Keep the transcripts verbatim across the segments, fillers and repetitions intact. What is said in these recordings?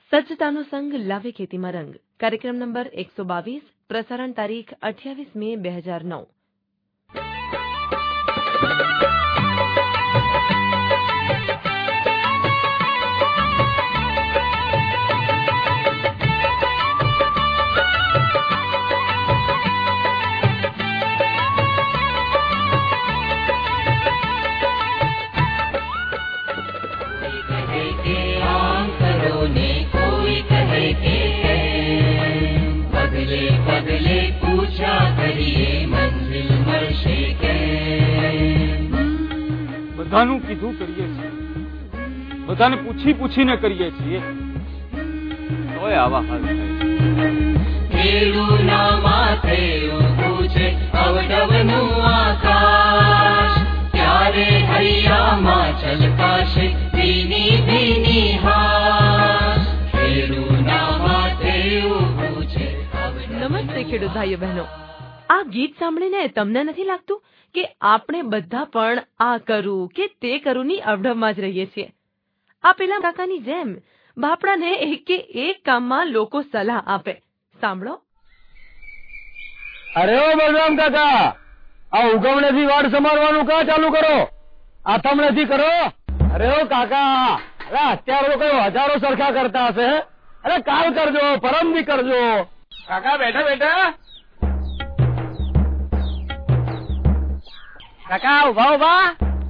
સજ્જતાનો સંગ લાવે ખેતીમાં રંગ કાર્યક્રમ નંબર એકસો બાવીસ પ્રસારણ તારીખ અઠ્યાવીસ મે બે હજાર નવ. બધાનું કીધું કરીએ છીએ, બધાને પૂછી પૂછીને કરીએ છીએ, તોય આવા હાલ થાય. ખેડૂના માથે ઊભું છે અવડવનું આકાશ, ત્યારે હૈયામાં છલકાશે ભીની ભીની હાશ. ખેડૂના માથે ઊભું છે. નમસ્તે ખેડૂત ભાઈઓ બહેનો, આ ગીત સાંભળીને તમને નથી લાગતું કે આપણે બધા પણ આ કરું કે તે કરુંની અવઢવમાં જ રહીએ છીએ? આ પેલા કાકાની જેમ બાપડાને એક કે એક કામમાં લોકો સલાહ આપે. સાંભળો. અરે ઓ બલરામ કાકા, આ ઉગમણેથી વાડ સમારવાનું કા ચાલુ કરો, આથમણેથી કરો. અરે ઓ કાકા, અરે અત્યારે લોકો હજારો સરખા કરતા હશે. અરે કાલ કરજો, પરમ દી કરજો. કાકા બેઠા બેઠા. કાકા ઉભા ઉભા.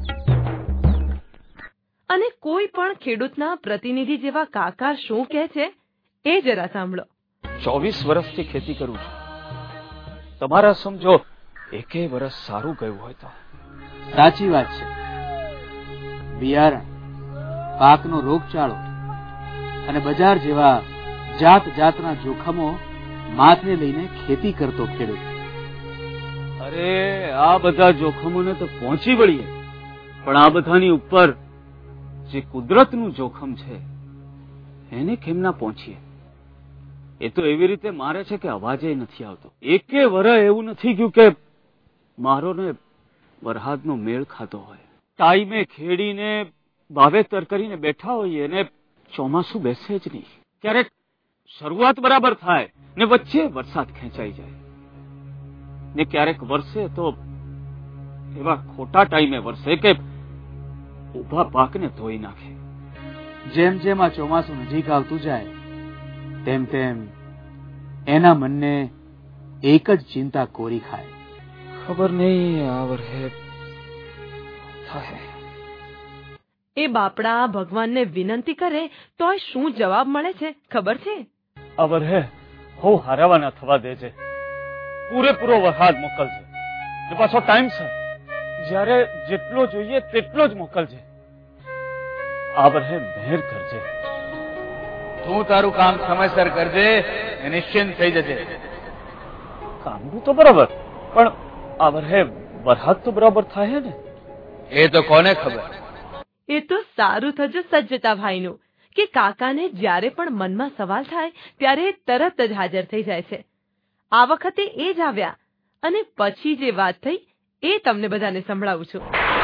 અને કોઈ પણ ખેડૂતના પ્રતિનિધિ જેવા કાકા શું કહે છે એ જરા સાંભળો. ચોવીસ વર્ષથી ખેતી કરું છું, તમારા સમજો એકે વર્ષ સારું ગયું હોય તો. સાચી વાત છે. બિયારણ, પાકનો રોગચાળો અને બજાર જેવા જાત જાતના જોખમો માથે લઈને ખેતી કરતો ખેડૂત. અરે આ બધા જોખમોને તો પહોંચી વળીએ, પણ આ બધાની ઉપર જે કુદરતનું જોખમ છે એને કેમ ના પહોંચીએ? એ તો એવી રીતે મારે છે કે અવાજે નથી આવતો. એકે વરસ એવું નથી ગયું કે મારો ને વરસાદનો મેળ ખાતો હોય. ટાઈમે ખેડીને વાવેતર કરીને બેઠા હોઈએ ને ચોમાસું બેસે જ નહીં. ક્યારેક શરૂઆત બરાબર થાય ને વચ્ચે વરસાદ ખેંચાઈ જાય, ને ક્યારેક વરસે તો એવા ખોટા ટાઈમે વરસે કે ઉભા પાકને ધોઈ નાખે. જેમ જેમ આ ચોમાસું નજીક આવતું જાય તેમ તેમ એના મનને એક જ ચિંતા કોરી ખાય. ખબર નહીં આ વર્ષે થાય. એ બાપડા ભગવાનને વિનંતી કરે તોય શું જવાબ મળે છે ખબર છે? આ વર્ષે હો હારાવાના થવા દે છે, પૂરેપૂરો વરસાદ મોકલજે, ને પાછો ટાઈમસર જ્યારે જેટલો જોઈએ તેટલો જ મોકલજે. આ વર્ષે મહેર કરજે. તું તારું કામ સમયસર કરજે, નિશ્ચિંત થઈ જજે. કામનું તો બરાબર, પણ આ વર્ષે વરસાદ તો બરાબર થાય ને? એ તો કોને ખબર. એ તો સારું થજો સજ્જતા ભાઈનું કે કાકાને જ્યારે પણ મનમાં સવાલ થાય ત્યારે તરત જ હાજર થઈ જાય છે. આ વખતે એ જ આવ્યા અને પછી જે વાત થઈ એ તમને બધાને સંભળાવું છું.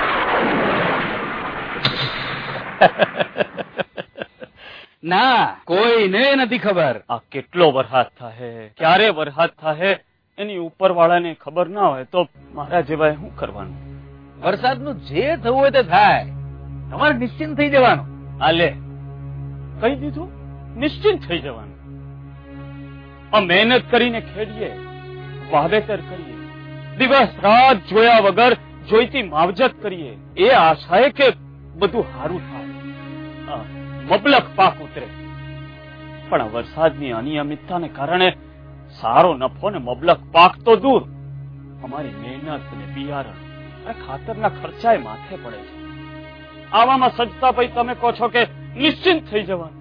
ના, કોઈને નથી ખબર. આ કેટલો વરસાદ થાય, ક્યારે વરસાદ થાય એની ઉપરવાળાને ખબર ના હોય તો મારા જેવાય શું કરવાનું? વરસાદનું જે થવું હોય તે થાય, તમારે નિશ્ચિંત થઈ જવાનું. આ લે કહી દીધું, નિશ્ચિંત થઈ જવાનું. આ મહેનત કરીને ખેડીએ, વાવેતર કરીએ, દિવસ રાત જોયા વગર જોઈતી માવજત કરીએ, એ આશાએ કે બધું સારું થાય, મબલક પાક ઉતરે. પણ આ વરસાદની અનિયમિતતાને કારણે સારો નફો ને મબલક પાક તો દૂર, અમારી મહેનત ને બિયારણ અને ખાતરના ખર્ચાએ માથે પડે છે. આવામાં સજતા ભાઈ તમે કહો છો કે નિશ્ચિંત થઈ જવાનું.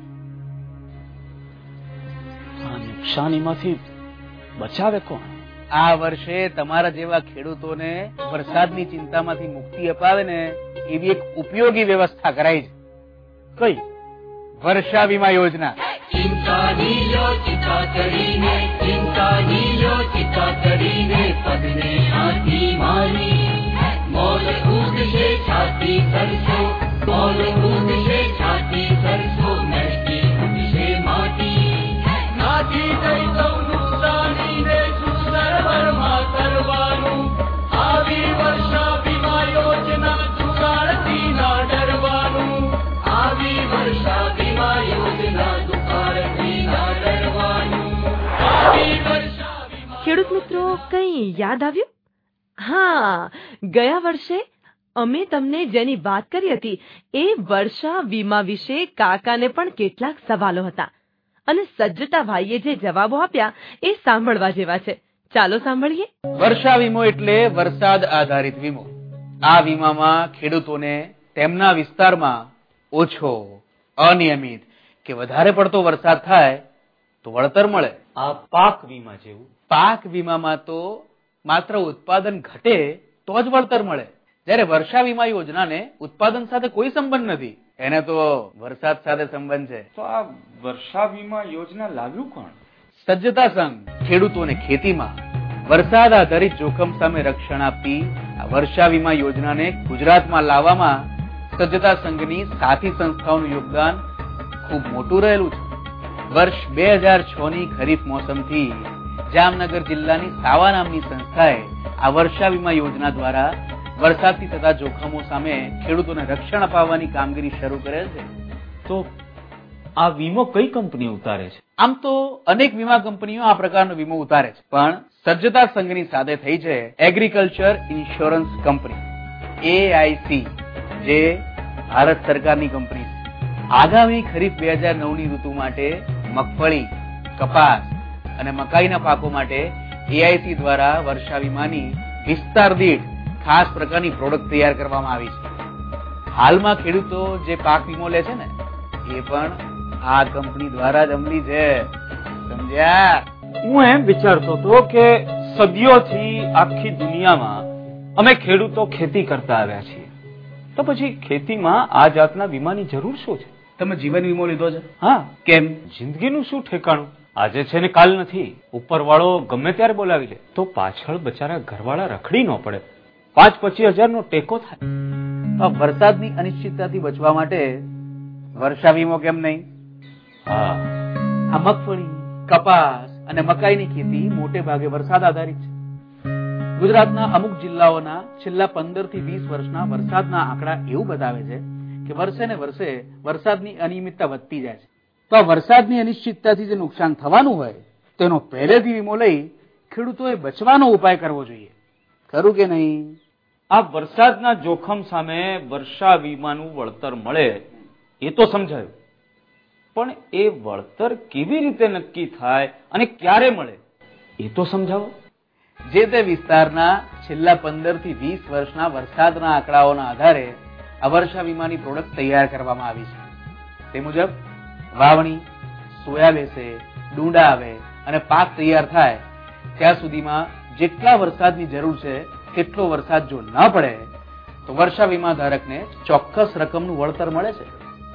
આ નુકસાનીમાંથી બચાવે કોણ? આ વર્ષે તમારા જેવા ખેડૂતોને વરસાદની ચિંતામાંથી મુક્તિ અપાવે ને એવી એક ઉપયોગી વ્યવસ્થા કરાઈ છે. કઈ? વર્ષા વીમા યોજના. ચિંતા નીલો ચિંતા કરીને, ચિંતા નીલો ચિંતા કરીને, પગને હાથી મારી મોલ ઉગશે છાતી સરસો, મોલ ઉગશે છાતી સરસો, મહેકી ઉગશે માટી ખેડૂત મિત્રો, કંઈ યાદ આવ્યું? હા, ગયા વર્ષે અમે તમને જેની વાત કરી હતી એ વર્ષા વીમા વિશે કાકાને પણ કેટલાક સવાલો હતા અને સજ્જતાભાઈએ જે જવાબો આપ્યા એ સાંભળવા જેવા છે. ચાલો સાંભળીએ. વર્ષા વીમો એટલે વરસાદ આધારિત વીમો. આ વીમામાં ખેડૂતોને તેમના વિસ્તારમાં ઓછો, અનિયમિત કે વધારે પડતો વરસાદ થાય તો વળતર મળે. આ પાક વીમા જેવું. પાક વીમામાં તો માત્ર ઉત્પાદન ઘટે તો જ વળતર મળે, જ્યારે વર્ષા વીમા યોજનાને ઉત્પાદન સાથે કોઈ સંબંધ નથી, એને તો વરસાદ સાથે સંબંધ છે. તો આ વર્ષા વીમા યોજના લાવ્યું કોણ? સજ્જતા સંઘ ખેડૂતોને ખેતીમાં વરસાદ આધારિત જોખમ સામે રક્ષણ આપતી આ વર્ષા વીમા યોજનાને ગુજરાતમાં લાવવામાં સજ્જતા સંઘની સાથી સંસ્થાઓનું યોગદાન ખૂબ મોટું રહેલું છે. વર્ષ બે હજાર છ ની ખરીફ મોસમથી જામનગર જિલ્લાની સાવા નામની સંસ્થાએ આ વર્ષા વીમા યોજના દ્વારા વરસાદથી થતા જોખમો સામે ખેડૂતોને રક્ષણ અપાવવાની કામગીરી શરૂ કરેલ છે. તો આ વીમો કઈ કંપની ઉતારે છે? આમ તો અનેક વીમા કંપનીઓ આ પ્રકારનો વીમો ઉતારે છે, પણ સજ્જતા સંઘની સાથે થઈ છે એગ્રીકલ્ચર ઇન્સ્યોરન્સ કંપની એઆઈસી, જે ભારત સરકારની કંપની છે. આગામી ખરીફ બે હજાર નવ ની ઋતુ માટે મગફળી, કપાસ અને મકાઈના પાકો માટે એઆઈસી દ્વારા વર્ષા વીમાની વિસ્તાર દીઠ ખાસ પ્રકારની પ્રોડક્ટ તૈયાર કરવામાં આવી છે. હાલમાં ખેડૂતો જે પાક વીમો લે છે ને એ પણ આ કંપની દ્વારા જ અમલી છે. સમજ્યા? હું એમ વિચારતો હતો કે સદીઓથી આખી દુનિયામાં અમે ખેડૂતો ખેતી કરતા આવ્યા છીએ, તો પછી ખેતીમાં આ જાતના વીમાની જરૂર શું છે? તમે જીવન વીમો લીધો છે? હા. કેમ? જિંદગીનું શું ઠેકાણું? આજે છે ને કાલ નથી. ઉપરવાળો ગમે ત્યારે બોલાવી લે તો પાછળ બચારા ઘરવાળા રખડી ન પડે, પાંચ પચીસ હજાર નો ટેકો થાય. વરસાદની અનિશ્ચિતતાથી બચવા માટે વર્ષા વીમો કેમ નહીં? હા, આ મગફળી, કપાસ અને મકાઈની ખેતી મોટે ભાગે વરસાદ આધારિત છે. ગુજરાતના અમુક જિલ્લાઓના છેલ્લા પંદર થી વીસ વર્ષના વરસાદના આંકડા એવું બતાવે છે કે વર્ષે ને વર્ષે વરસાદની અનિયમિતતા વધતી જાય છે. તો આ વરસાદની અનિશ્ચિતતાથી જે નુકસાન થવાનું હોય તેનો પહેલેથી વીમો લઈ ખેડૂતોએ બચવાનો ઉપાય કરવો જોઈએ. ખરું કે નહીં? આ વરસાદના જોખમ સામે વર્ષા વીમાનું વળતર મળે એ તો સમજાયું, પણ એ વળતર કેવી રીતે નક્કી થાય અને ક્યારે મળે એ તો સમજાવો. જે તે વિસ્તારના છેલ્લા પંદર થી વીસ વર્ષના વરસાદના આંકડાઓના આધારે આ વર્ષા વીમાની પ્રોડક્ટ તૈયાર કરવામાં આવી છે. તે મુજબ વાવણી, સોયા બેસે, ડુંડા આવે અને પાક તૈયાર થાય ત્યાં સુધીમાં જેટલા વરસાદની જરૂર છે કેટલો વરસાદ જો ન પડે તો વર્ષા વીમા ધારકને ચોક્કસ રકમનું વળતર મળે છે.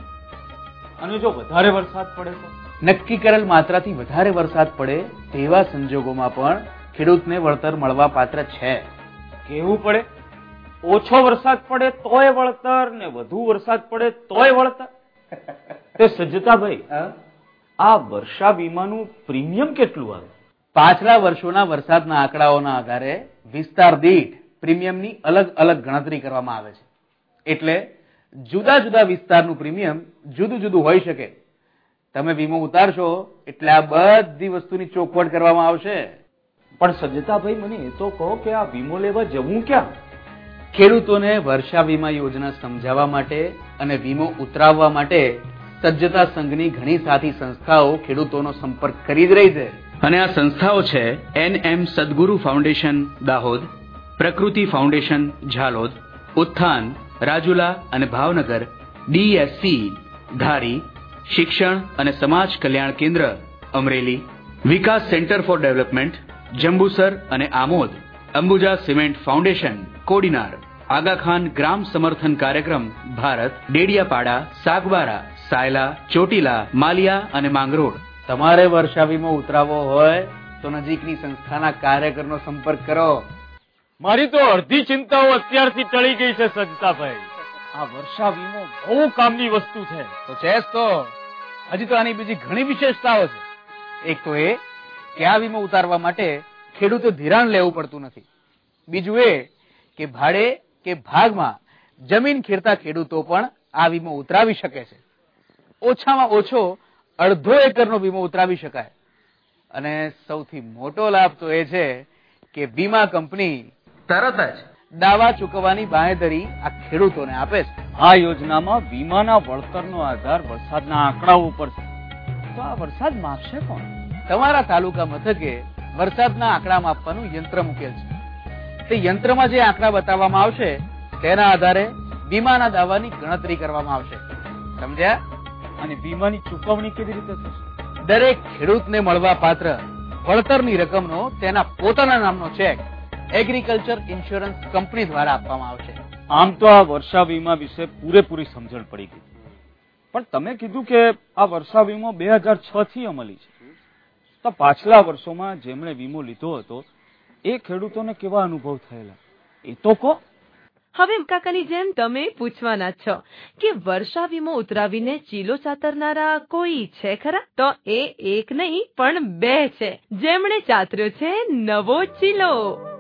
અને જો વધારે વરસાદ પડે તો? નક્કી કરેલ માત્રાથી વધારે વરસાદ પડે તેવા સંજોગોમાં પણ ખેડૂતને વળતર મળવા પાત્ર છે. કેવું પડે? ઓછો વરસાદ પડે તોય વળતર ને વધુ વરસાદ પડે તોય વળતર? તે સજ્જતાભાઈ, આ વર્ષા વીમાનું પ્રીમિયમ કેટલું આવે? પાછલા વર્ષોના વરસાદના આંકડાઓના આધારે વિસ્તાર દીઠ પ્રીમિયમની અલગ અલગ ગણતરી કરવામાં આવે છે. એટલે જુદા જુદા વિસ્તારનું પ્રીમિયમ જુદું જુદું હોઈ શકે. તમે વીમો ઉતારશો એટલે આ બધી વસ્તુની ચોખવટ કરવામાં આવશે. પણ સજ્જતાભાઈ, મને એ તો કહો કે આ વીમો લેવા જવું ક્યાં? ખેડૂતોને વર્ષા વીમા યોજના સમજાવવા માટે અને વીમો ઉતરાવવા માટે સજ્જતા સંઘની ઘણી સાથી સંસ્થાઓ ખેડૂતોનો સંપર્ક કરી જ રહી છે. અને આ સંસ્થાઓ છે એન એમ સદગુરુ ફાઉન્ડેશન દાહોદ, પ્રકૃતિ ફાઉન્ડેશન ઝાલોદ, ઉત્થાન રાજુલા અને ભાવનગર, ડીએસસી ધારી, શિક્ષણ અને સમાજ કલ્યાણ કેન્દ્ર Amreli, Vikas centre for development Jambusar અને આમોદ, અંબુજા સિમેન્ટ ફાઉન્ડેશન કોડીનાર, આગાખાન ગ્રામ સમર્થન કાર્યક્રમ ભારત, ડેડિયાપાડા, સાગબારા, સાયલા, ચોટીલા, માલિયા અને માંગરોળ. તમારે વર્ષા વીમો ઉતરાવવો હોય તો નજીકની સંસ્થાના કાર્યકરનો સંપર્ક કરો. મારી તો અડધી ચિંતાઓ અત્યારથી ટળી ગઈ છે સજ્જતાભાઈ. આ વર્ષા વીમો બહુ કામની વસ્તુ છે. તો છે જ તો. હજી તો આની બીજી ઘણી વિશેષતાઓ છે. એક તો એ કે આ વીમો ઉતારવા માટે ખેડૂતે ધિરાણ લેવું પડતું નથી. બીજું એ કે ભાડે કે ભાગમાં જમીન ખેડતા ખેડૂતો પણ આ વીમો ઉતરાવી શકે છે. ઓછામાં ઓછો અડધો એકરનો વીમો ઉતરાવી શકાય. અને સૌથી મોટો લાભ તો એ છે કે વીમા કંપની તરત જ દાવા ચૂકવવાની બાંહેધરી આ ખેડૂતોને આપે છે. આ યોજનામાં વીમાના વળતરનો આધાર વરસાદના આંકડાઓ ઉપર છે. તો આ વરસાદ માપશે કોણ? તમારા તાલુકા મથકે વરસાદના આંકડા માપવાનું યંત્ર મૂકેલ છે. તે યંત્રમાં જે આંકડા બતાવવામાં આવશે તેના આધારે વીમાના દાવાની ગણતરી કરવામાં આવશે. સમજ્યા? અને વીમાની ચૂકવણી કેવી રીતે થશે? દરેક ખેડૂતને મળવા પાત્ર વળતરની રકમનો તેના પોતાના નામનો ચેક એગ્રીકલ્ચર ઇન્સ્યોરન્સ કંપની દ્વારા આપવામાં આવશે. આમ તો આ વર્ષા વીમા વિશે પૂરેપૂરી સમજણ પડી ગઈ, પણ તમે કીધું કે આ વર્ષા વીમો બે હજાર છ થી અમલી છે. તો પાછલા વર્ષોમાં જેમણે વીમો લીધો હતો એ ખેડૂતોને કેવા અનુભવ થયેલા એ તો કહો. હવે કાકાની જેમ તમે પૂછવાના છો કે વર્ષા વીમો ઉતરાવીને ચીલો ચાતરનારા કોઈ છે ખરા? તો એ એક નહીં પણ બે છે જેમણે ચાતર્યો છે નવો ચીલો.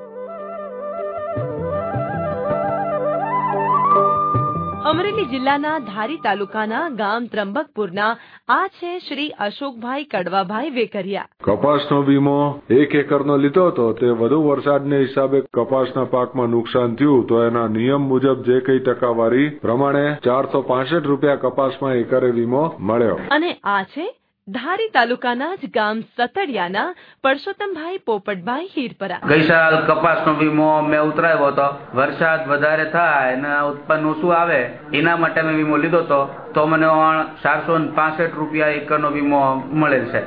અમરેલી જિલ્લાના ધારી તાલુકાના ગામ ત્રંબકપુરના આ છે શ્રી અશોકભાઈ કડવાભાઈ વેકરિયા. કપાસનો વીમો એક એકરનો લીધો હતો. તે વધુ વરસાદને હિસાબે કપાસના પાકમાં નુકસાન થયું તો એના નિયમ મુજબ જે કઈ ટકાવારી પ્રમાણે ચારસો પાસઠ રૂપિયા કપાસમાં એકરે વીમો મળ્યો. અને આ છે ધારી તાલુકાના જ ગામ સતડિયાના પરસોત્તમભાઈ પોપટભાઈ હીરપરા. ગઈ સાલ કપાસનો વીમો મેં ઉતરાવ્યો હતો. વરસાદ વધારે થાય અને ઉત્પન્ન ઓછું આવે એના માટે મેં વીમો લીધો હતો. તો મને ચારસો પાસઠ રૂપિયા એકરનો વીમો મળેલ છે.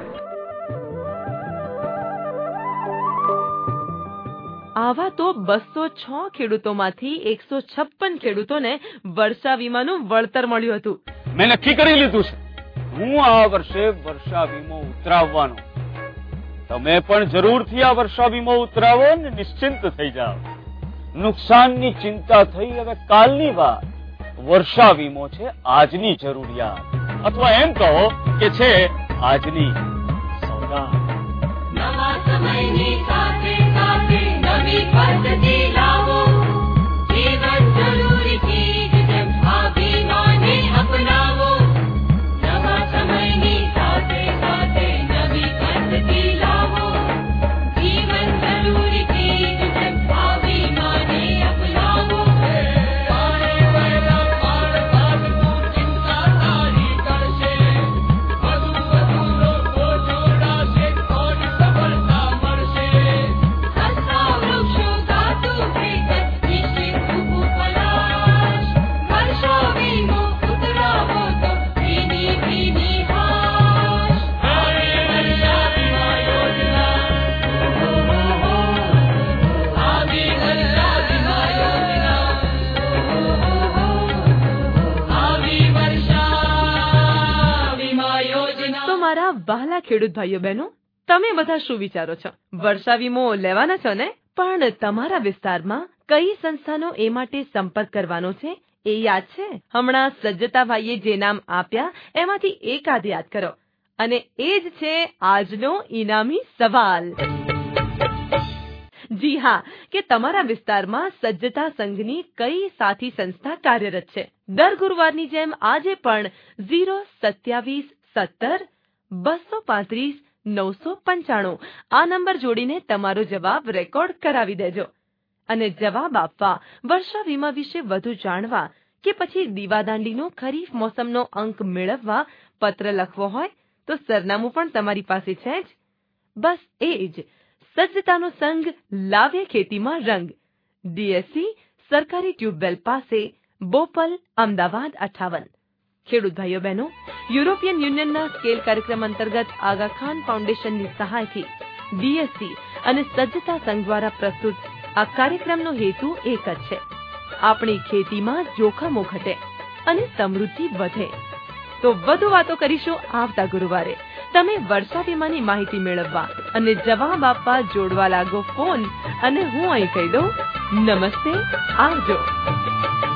આવા તો બસો છ ખેડૂતોમાંથી એકસો છપ્પન ખેડૂતોને વર્ષા વીમાનું વળતર મળ્યું હતું. મેં નક્કી કરી લીધું છે હું આ વર્ષે વર્ષા વીમો ઉતરાવવાનો. તમે પણ જરૂરથી આ વર્ષા વીમો ઉતરાવો ને નિશ્ચિંત થઈ જાઓ. નુકસાનની ચિંતા થઈ હવે કાલની વાત. વર્ષા વીમો છે આજની જરૂરિયાત, અથવા એમ કહો કે છે આજની સોગાદ. નવા સમયની સાથે સાથે નવી પદ્ધતિ લાવો. જીવન જરૂરી ચીજ જેમ આ વીમાને અપનાવો. નવા સમયની સાથે સાથે નવી પદ્ધતિ લાવો. જીવન જરૂરી ચીજ જેમ આ વીમાને અપનાવો. પાણી વહેલા પાર પાડતું ચિંતા તારી કરશે. વધુ વધુ લોકો જોડાશે કોની સફળતા મળશે. હસતા વૃક્ષો ગાતું પ્રેત નિશ્ચિત ઉપલાશ. વર્ષો વીમો ઉતરાવો તો ભીની ભીની હાશ. આવી વર્ષા વીમા યોજના. આવી વર્ષા વીમા યોજના. આવી વર્ષા વીમા યોજના. તો મારા વહાલા ખેડૂત ભાઈઓ બહેનો, તમે બધા શું વિચારો છો? વર્ષા વીમો લેવાના છો ને? પણ તમારા વિસ્તારમાં કઈ સંસ્થાનો એ માટે સંપર્ક કરવાનો છે એ યાદ છે? હમણાં સજ્જતાભાઈએ જે નામ આપ્યા એમાંથી એકાદ યાદ કરો, અને એ જ છે આજનો ઇનામી સવાલ. જી હા, કે તમારા વિસ્તારમાં સજ્જતા સંઘની કઈ સાથી સંસ્થા કાર્યરત છે? દર ગુરુવારની જેમ આજે પણ ઝીરો સત્યાવીસ સત્તર બસો પાંત્રીસ નવસો પંચાણું આ નંબર જોડીને તમારો જવાબ રેકોર્ડ કરાવી દેજો. અને જવાબ આપવા, વર્ષા વીમા વિશે વધુ જાણવા કે પછી દીવાદાંડીનો ખરીફ મોસમનો અંક મેળવવા પત્ર લખવો હોય તો સરનામું પણ તમારી પાસે છે જ. બસ એ જ સજ્જતાનો સંઘ લાવે ખેતીમાં રંગ. ડીએસસી સરકારી ટ્યુબવેલ પાસે, બોપલ, અમદાવાદ અઠાવન. ખેડૂત ભાઈઓ બહેનો, યુરોપિયન યુનિયનના સ્કેલ કાર્યક્રમ અંતર્ગત આગા ખાન ફાઉન્ડેશનની સહાયથી ડીએસસી અને સજ્જતા સંઘ દ્વારા પ્રસ્તુત આ કાર્યક્રમનો હેતુ એક જ છે: આપણી ખેતીમાં જોખમો ઘટે અને સમૃદ્ધિ વધે. તો વધુ વાતો કરીશું આવતા ગુરુવારે. તમે વર્ષા વીમાની માહિતી મેળવવા અને જવાબ આપવા જોડવા લાગો ફોન, અને હું અહીં કહી દઉં નમસ્તે, આવજો.